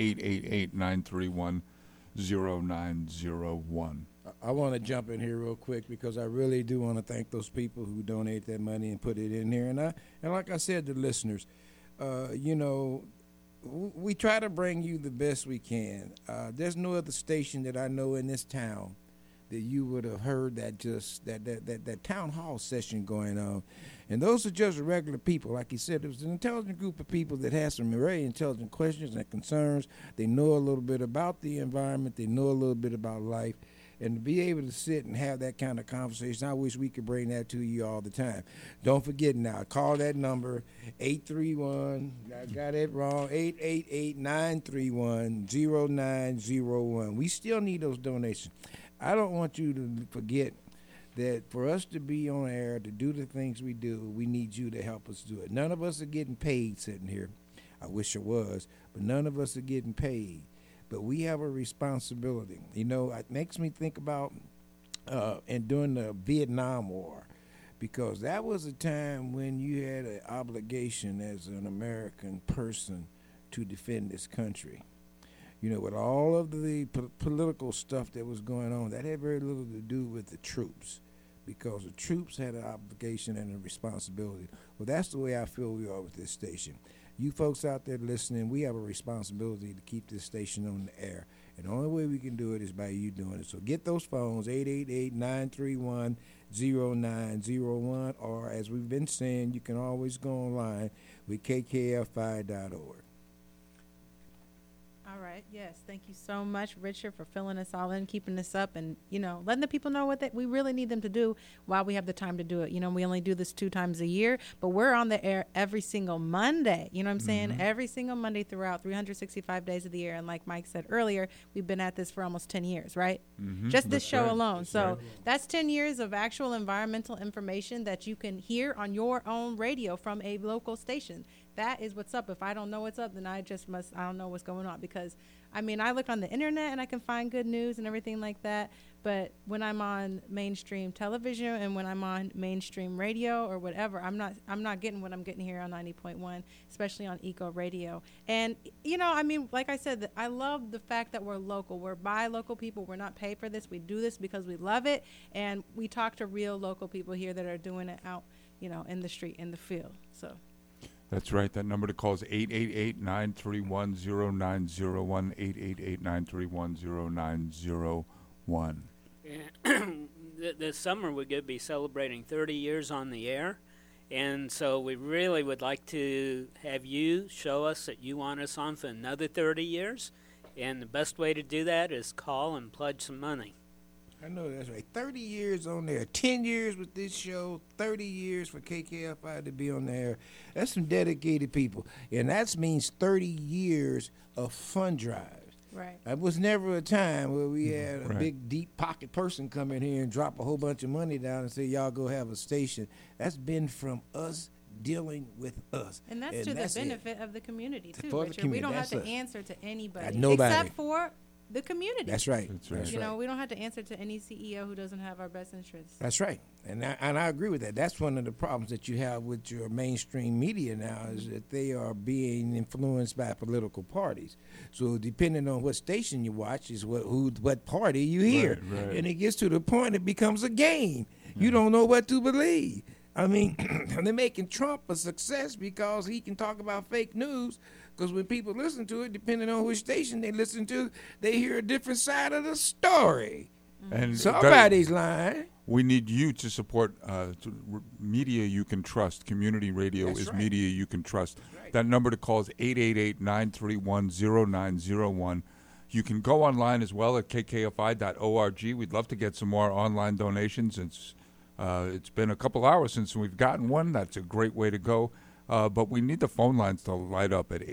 888-931-0901. I want to jump in here real quick because I really do want to thank those people who donate that money and put it in here. And like I said to listeners, we try to bring you the best we can. There's no other station that I know in this town that you would have heard that town hall session going on. And those are just regular people. Like you said, it was an intelligent group of people that had some very intelligent questions and concerns. They know a little bit about the environment. They know a little bit about life. And to be able to sit and have that kind of conversation, I wish we could bring that to you all the time. Don't forget now, call that number, 831, I got it wrong, 888-931-0901. We still need those donations. I don't want you to forget that for us to be on air, to do the things we do, we need you to help us do it. None of us are getting paid sitting here. I wish it was, but none of us are getting paid. But we have a responsibility. You know, it makes me think about and during the Vietnam War, because that was a time when you had an obligation as an American person to defend this country. You know, with all of the political stuff that was going on, that had very little to do with the troops, because the troops had an obligation and a responsibility. Well, that's the way I feel we are with this station. You folks out there listening, we have a responsibility to keep this station on the air. And the only way we can do it is by you doing it. So get those phones, 888-931-0901, or as we've been saying, you can always go online with kkfi.org. All right. Yes. Thank you so much, Richard, for filling us all in, keeping us up, and, letting the people know what we really need them to do while we have the time to do it. We only do this 2 times a year, but we're on the air every single Monday. You know what I'm saying? Mm-hmm. Every single Monday throughout 365 days of the year. And like Mike said earlier, we've been at this for almost 10 years, right? Mm-hmm. Just this That's show right. alone. That's So right. that's 10 years of actual environmental information that you can hear on your own radio from a local station. That is what's up. If I don't know what's up, then I don't know what's going on, because I look on the internet and I can find good news and everything like that. But when I'm on mainstream television and when I'm on mainstream radio or whatever, I'm not getting what I'm getting here on 90.1, especially on Eco Radio. And, like I said, I love the fact that we're local. We're by local people. We're not paid for this. We do this because we love it. And we talk to real local people here that are doing it out, in the street, in the field. So. That's right. That number to call is 888-931-0901, 888-931-0901. This summer we're going to be celebrating 30 years on the air, and so we really would like to have you show us that you want us on for another 30 years, and the best way to do that is call and pledge some money. I know that's right. 30 years on there, 10 years with this show, 30 years for KKFI to be on there. That's some dedicated people. And that means 30 years of fund drives. Right. There was never a time where we had a Right. big, deep pocket person come in here and drop a whole bunch of money down and say, y'all go have a station. That's been from us dealing with us. And that's to the it. benefit of the community, too, For the Richard. We don't have community, to that's us. answer to anybody. Nobody. Except for the community. That's right. That's right. That's right. We don't have to answer to any CEO who doesn't have our best interests. That's right. And I agree with that. That's one of the problems that you have with your mainstream media now, is that they are being influenced by political parties. So depending on what station you watch is what party you hear. Right, right. And it gets to the point it becomes a game. You don't know what to believe. They're making Trump a success because he can talk about fake news. Because when people listen to it, depending on which station they listen to, they hear a different side of the story. And Somebody's lying. We need you to support media you can trust. Community radio That's is right. media you can trust. right. That number to call is 888-931-0901. You can go online as well at kkfi.org. We'd love to get some more online donations. It's been a couple hours since we've gotten one. That's a great way to go. But we need the phone lines to light up at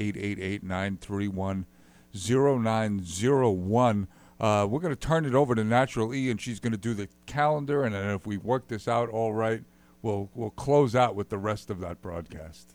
888-931-0901. We're going to turn it over to Natural E, and she's going to do the calendar, and then if we work this out all right, we'll close out with the rest of that broadcast.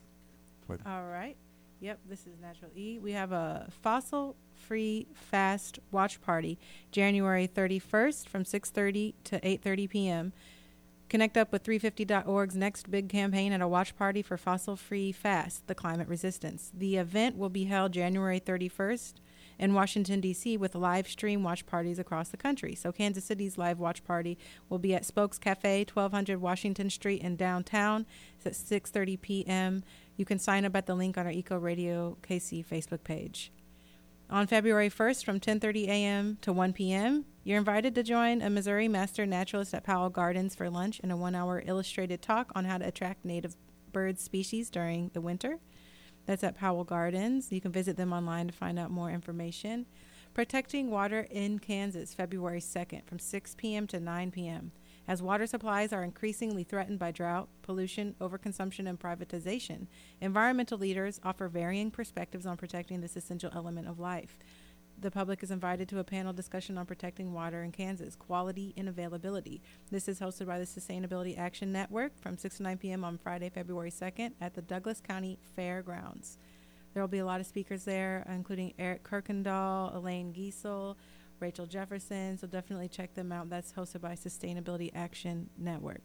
All right. Yep, this is Natural E. We have a fossil-free fast watch party January 31st from 6:30 to 8:30 p.m. Connect up with 350.org's next big campaign at a watch party for fossil-free fast, the climate resistance. The event will be held January 31st in Washington, D.C. with live stream watch parties across the country. So Kansas City's live watch party will be at Spokes Cafe, 1200 Washington Street in downtown. It's at 6:30 p.m. You can sign up at the link on our Eco Radio KC Facebook page. On February 1st from 10:30 a.m. to 1 p.m., you're invited to join a Missouri master naturalist at Powell Gardens for lunch and a 1-hour illustrated talk on how to attract native bird species during the winter. That's at Powell Gardens. You can visit them online to find out more information. Protecting Water in Kansas, February 2nd from 6 p.m. to 9 p.m. As water supplies are increasingly threatened by drought, pollution, overconsumption, and privatization, environmental leaders offer varying perspectives on protecting this essential element of life. The public is invited to a panel discussion on protecting water in Kansas, quality and availability. This is hosted by the Sustainability Action Network from 6 to 9 p.m. on Friday, February 2nd at the Douglas County Fairgrounds. There will be a lot of speakers there, including Eric Kirkendall, Elaine Giesel, Rachel Jefferson, so definitely check them out. That's hosted by Sustainability Action Network.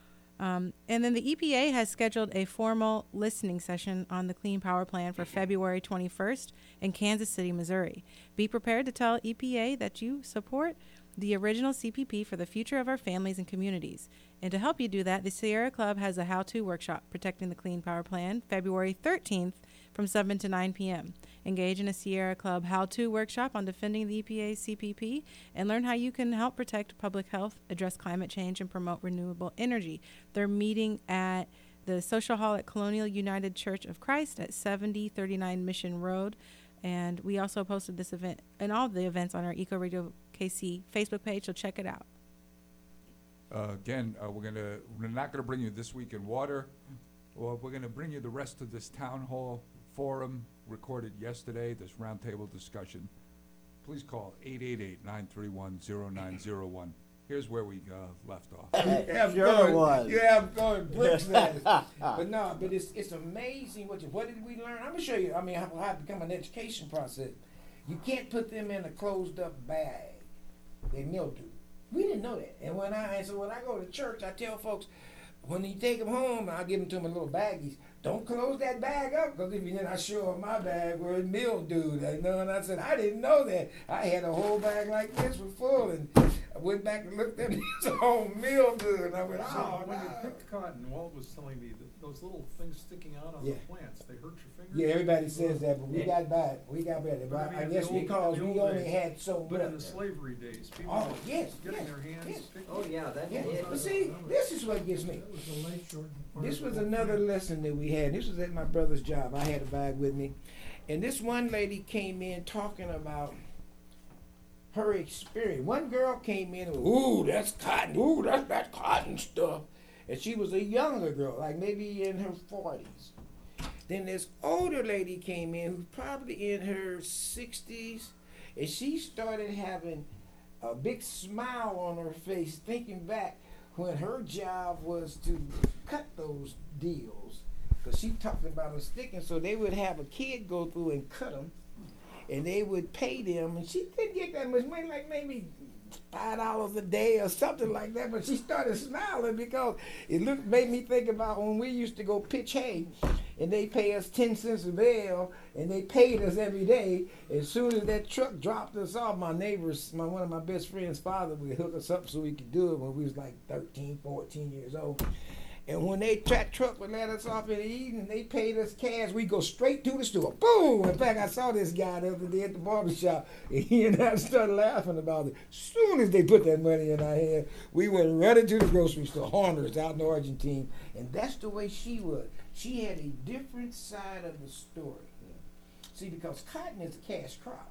And then the EPA has scheduled a formal listening session on the Clean Power Plan for February 21st in Kansas City, Missouri. Be prepared to tell EPA that you support the original CPP for the future of our families and communities. And to help you do that, the Sierra Club has a how-to workshop, Protecting the Clean Power Plan, February 13th from 7 to 9 p.m. Engage in a Sierra Club how-to workshop on defending the EPA's CPP and learn how you can help protect public health, address climate change, and promote renewable energy. They're meeting at the Social Hall at Colonial United Church of Christ at 7039 Mission Road. And we also posted this event and all the events on our Eco Radio KC Facebook page, so check it out. Again, we're not gonna bring you This Week in Water. Well, we're gonna bring you the rest of this town hall forum recorded yesterday, this roundtable discussion. Please call 888-931-0901. Here's where we left off. You have going bricks at it. But it's amazing what did we learn? I'm gonna show you. I mean, how it become an education process. You can't put them in a closed up bag. They mildew. We didn't know that. And when I go to church, I tell folks, when you take them home, I give them to them in little baggies. Don't close that bag up, because if you did, I show them my bag where it mildewed. And I said, I didn't know that. I had a whole bag like this was full, and I went back and looked at it. It's all mildew, and I went, oh, when you no. picked cotton, Walt was telling me that those little things sticking out on the plants, they hurt your fingers. Yeah, everybody says that, but we got better. But I guess because we only had so much. But in the slavery days, people getting their hands picked. Oh, yeah, that's But see, this is what gets me. This was another lesson that we had. This was at my brother's job. I had a bag with me. And this one lady came in talking about her experience. One girl came in and, ooh, that's cotton. Ooh, that's that cotton stuff. And she was a younger girl, like maybe in her 40s. Then this older lady came in who's probably in her 60s. And she started having a big smile on her face, thinking back when her job was to cut those deals, because she talked about them sticking, so they would have a kid go through and cut them, and they would pay them, and she didn't get that much money, like maybe $5 a day or something like that, but she started smiling because it made me think about when we used to go pitch hay, and they pay us 10 cents a bale, and they paid us every day. As soon as that truck dropped us off, my neighbors, one of my best friend's father would hook us up so we could do it when we was like 13, 14 years old. And when that truck would let us off in the evening, they paid us cash. We go straight to the store. Boom! In fact, I saw this guy the other day at the barbershop, and he and I started laughing about it. As soon as they put that money in our hand, we went running to the grocery store, Horner's out in Argentina. And that's the way she was. She had a different side of the story. See, because cotton is a cash crop.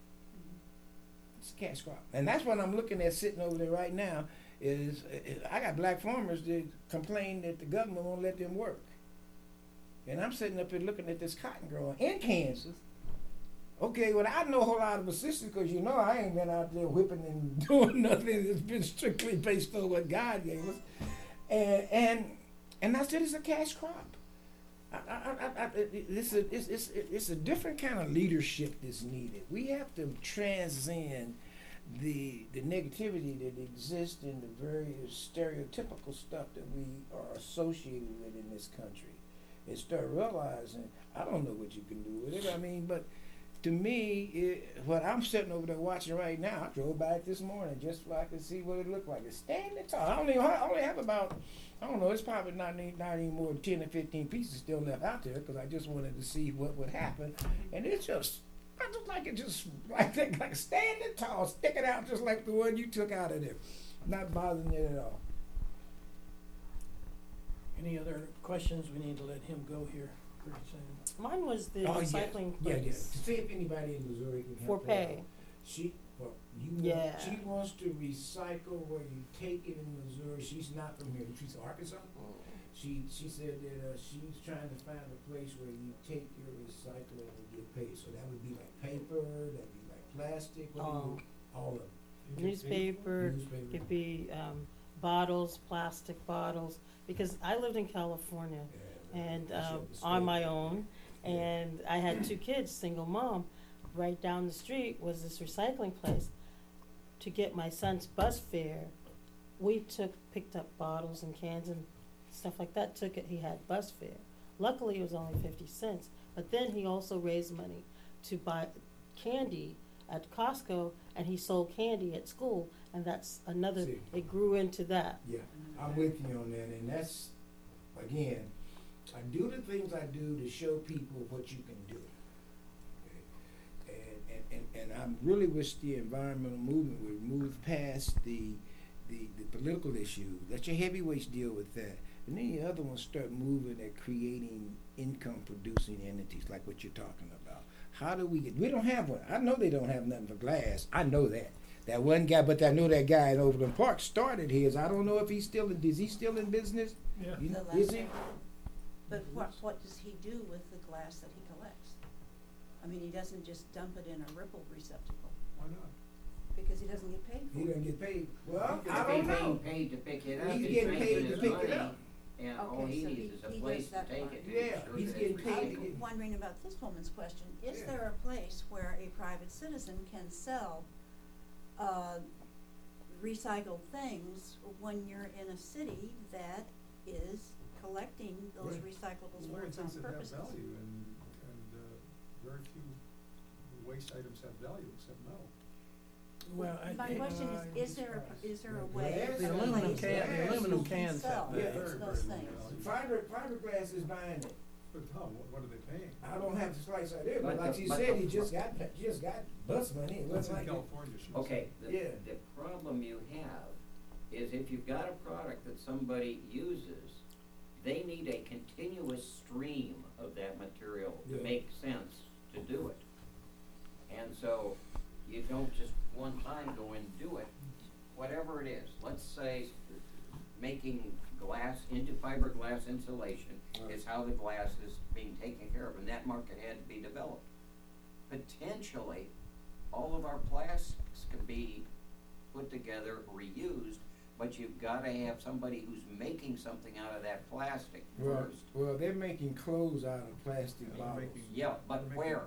It's a cash crop. And that's what I'm looking at sitting over there right now. I got black farmers that complain that the government won't let them work. And I'm sitting up here looking at this cotton growing in Kansas. Okay, well, I know a whole lot of assistance because I ain't been out there whipping and doing nothing. It's been strictly based on what God gave us. And I said it's a cash crop. It's a different kind of leadership that's needed. We have to transcend the negativity that exists in the various stereotypical stuff that we are associated with in this country, and start realizing I don't know what you can do with it. I mean, but to me, what I'm sitting over there watching right now, I drove back this morning just so I could see what it looked like. It's standing tall. I only have about, I don't know, it's probably not even more than 10 or 15 pieces still left out there because I just wanted to see what would happen. And it's just, I just like it just like standing tall, sticking out just like the one you took out of there. Not bothering it at all. Any other questions? We need to let him go here pretty soon. Mine was the recycling Yeah, place. to see if anybody in Missouri can For help her pay. out. She wants to recycle where you take it in Missouri. She's not from here. She's Arkansas. She said that she's trying to find a place where you take your recycling and get paid. So that would be like paper, that'd be like plastic, all of it. Newspaper, could be bottles, plastic bottles. Because I lived in California and on my own, and I had 2 kids, single mom. Right down the street was this recycling place. To get my son's bus fare, we picked up bottles and cans and stuff like that. He had bus fare. Luckily, it was only 50 cents. But then he also raised money to buy candy at Costco, and he sold candy at school, and that's another. It grew into that. Yeah, I'm with you on that, and that's again, I do the things I do to show people what you can do. And I really wish the environmental movement would move past the political issue. Let your heavyweights deal with that. And then the other ones start moving at creating income-producing entities like what you're talking about. How do we don't have one. I know they don't have nothing for glass. I know that. That one guy, but I know that guy in Overland Park started his. I don't know if is he still in business? Yeah. Is he? But what does he do with the glass that he collects? I mean, he doesn't just dump it in a Ripple receptacle. Why not? Because he doesn't get paid for it. He doesn't get paid. Well, He's I don't know. being paid to pick it up. He's He's getting paid making to his pick money, it up. and all Okay, he so needs is a he place does to that take part. it. Yeah, he's getting paid. I'm wondering about this woman's question. Is Yeah. there a place where a private citizen can sell recycled things when you're in a city that is collecting those recyclables for its own Things that have purposes? value and very few waste items have value except metal. Well, My question is there a way? Glass? The aluminum cans have sell value. those things? Fiberglass is buying it. But what are they paying? I don't have the slice out there, but But like the- you but said, the- he just got bus money. It That's wasn't in like California. she was Okay, saying. the problem you have is if you've got a product that somebody uses, they need a continuous stream of that material to Yeah. make sense to do it. And so you don't just one time go and do it, whatever it is. Let's say making glass into fiberglass insulation is how the glass is being taken care of, and that market had to be developed. Potentially, all of our plastics can be put together, reused, but you've got to have somebody who's making something out of that plastic first. Well, they're making clothes out of plastic bottles. Yeah, but where?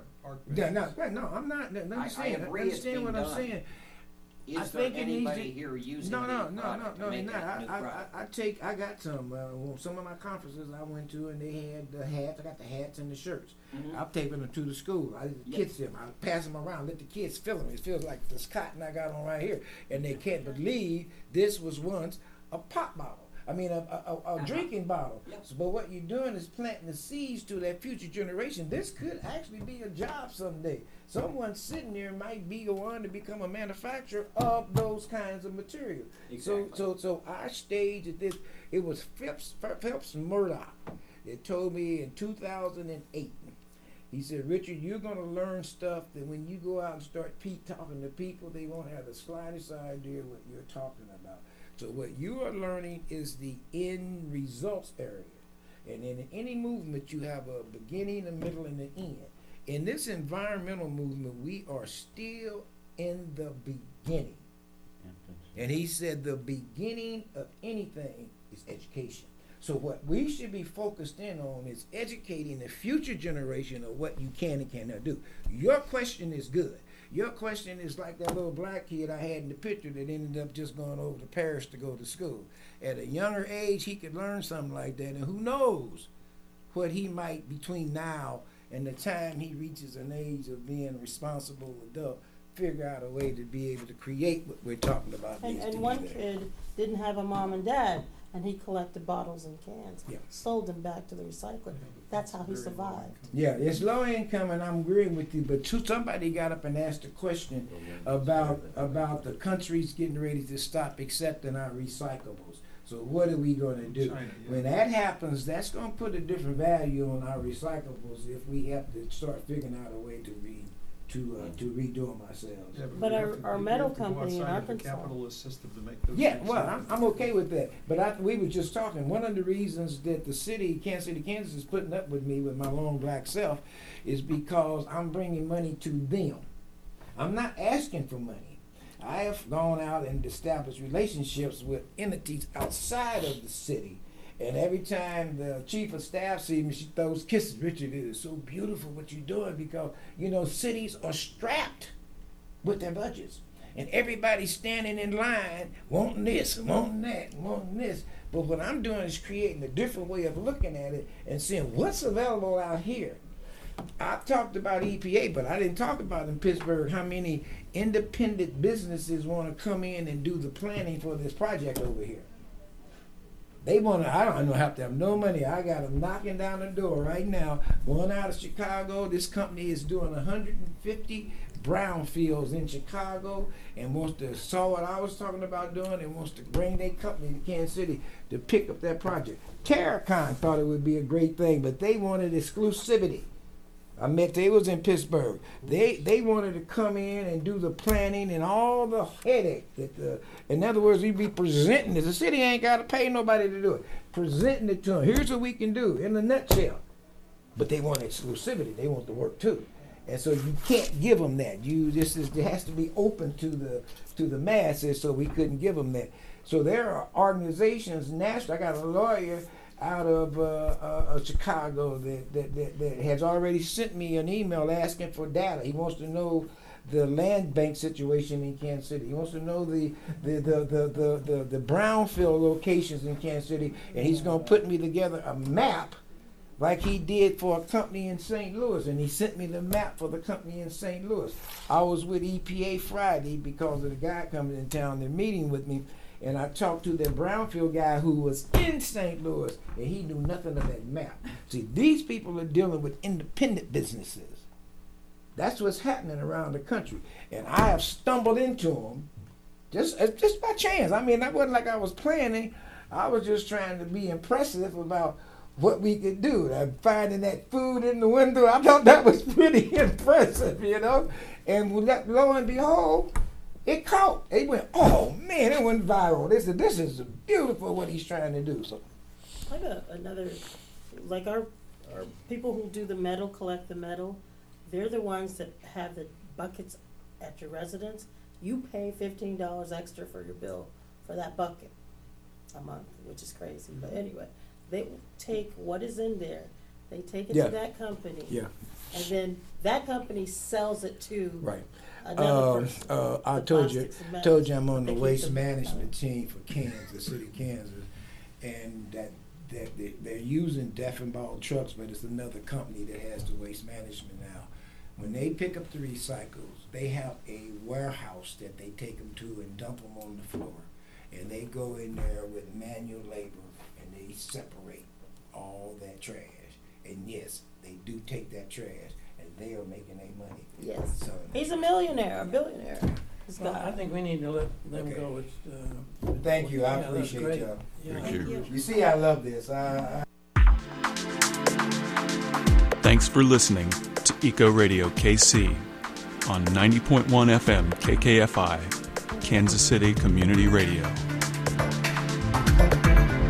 No, I'm not. I agree it's being Understand what I'm done. saying. I Is there think it needs anybody to- here using No, the product to make that new product? I got some. Some of my conferences I went to, and they had the hats. I got the hats and the shirts. Mhm. I'm taping them to the school. I let the kids them. I pass them around. Let the kids feel them. It feels like this cotton I got on right here, and they can't believe this was once a pop bottle. I mean, a drinking bottle. Yep. So, but what you're doing is planting the seeds to that future generation. This could actually be a job someday. Someone sitting there might be the one to become a manufacturer of those kinds of material. Exactly. So our stage at this, it was Phelps Murdoch that told me in 2008. He said, Richard, you're going to learn stuff that when you go out and start talking to people, they won't have the slightest idea what you're talking about. So what you are learning is the end results area. And in any movement, you have a beginning, a middle, and an end. In this environmental movement, we are still in the beginning. And he said the beginning of anything is education. So what we should be focused in on is educating the future generation of what you can and cannot do. Your question is good. Your question is like that little black kid I had in the picture that ended up just going over to Paris to go to school. At a younger age, he could learn something like that, and who knows what he might, between now and the time he reaches an age of being a responsible adult, figure out a way to be able to create what we're talking about. And one kid didn't have a mom and dad, and he collected bottles and cans, sold them back to the recycler. That's how he survived. Yeah, it's low income, and I'm agreeing with you. But somebody got up and asked a question about the countries getting ready to stop accepting our recyclables. So what are we going to do? China, yeah. When that happens, that's going to put a different value on our recyclables if we have to start figuring out a way to redo them ourselves. Yeah, but our metal company in Arkansas, the capitalist system to make those. Yeah, well, I'm okay with that. But we were just talking. One of the reasons that the city, Kansas City, Kansas, is putting up with me with my long black self is because I'm bringing money to them. I'm not asking for money. I have gone out and established relationships with entities outside of the city. And every time the chief of staff sees me, she throws kisses. Richard, it is so beautiful what you're doing because, cities are strapped with their budgets. And everybody's standing in line wanting this, and wanting that, and wanting this. But what I'm doing is creating a different way of looking at it and seeing what's available out here. I talked about EPA, but I didn't talk about in Pittsburgh how many independent businesses want to come in and do the planning for this project over here. They want to, I don't have to have no money. I got them knocking down the door right now. Going out of Chicago, this company is doing 150 brownfields in Chicago and wants to saw what I was talking about doing and wants to bring their company to Kansas City to pick up that project. Terracon thought it would be a great thing, but they wanted exclusivity. I met they was in Pittsburgh. They wanted to come in and do the planning and all the headache that in other words, we'd be presenting it. The city ain't got to pay nobody to do it. Presenting it to them. Here's what we can do in a nutshell. But they want exclusivity. They want the work too. And so you can't give them that. It has to be open to the masses. So we couldn't give them that. So there are organizations national. I got a lawyer out of Chicago that has already sent me an email asking for data. He wants to know the land bank situation in Kansas City. He wants to know the brownfield locations in Kansas City, and he's going to put me together a map like he did for a company in St. Louis, and he sent me the map for the company in St. Louis. I was with EPA Friday because of the guy coming in town. They're meeting with me. And I talked to the brownfield guy who was in St. Louis, and he knew nothing of that map. See, these people are dealing with independent businesses. That's what's happening around the country. And I have stumbled into them just by chance. I mean, that wasn't like I was planning. I was just trying to be impressive about what we could do. Finding that food in the window, I thought that was pretty impressive, And lo and behold, it caught. It went, oh man, it went viral. This is beautiful what he's trying to do. So, I got another, like our people who do the metal, collect the metal, they're the ones that have the buckets at your residence. You pay $15 extra for your bill for that bucket a month, which is crazy. But anyway, they take what is in there, they take it to that company, and then that company sells it to another person. I told you I'm on the waste management team for Kansas City, Kansas, and that they're using Deffenbaugh trucks, but it's another company that has the waste management now. When they pick up the recycles, they have a warehouse that they take them to and dump them on the floor, and they go in there with manual labor and they separate all that trash. And yes, they do take that trash. They are making their money. Yes. So, he's a millionaire, a billionaire. Well, I think we need to let them go. Thank you. I appreciate y'all. Thank you. You see, I love this. Thanks for listening to Eco Radio KC on 90.1 FM KKFI, Kansas City Community Radio.